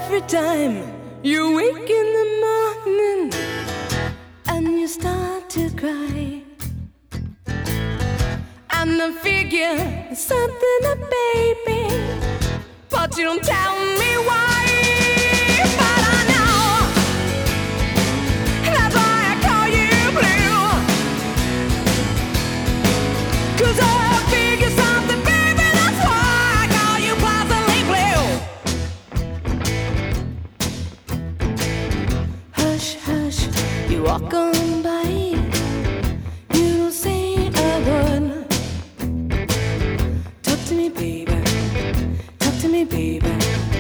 every time you wake in the morning and you start to cry. And I figure something up, baby, but you don't tell me why. But I know that's why I call you blue. 'Cause I figure something, baby, that's why I call you pleasantly blue. Hush, hush, you walk on by, you don't say a word. Talk to me, baby. Talk to me, baby.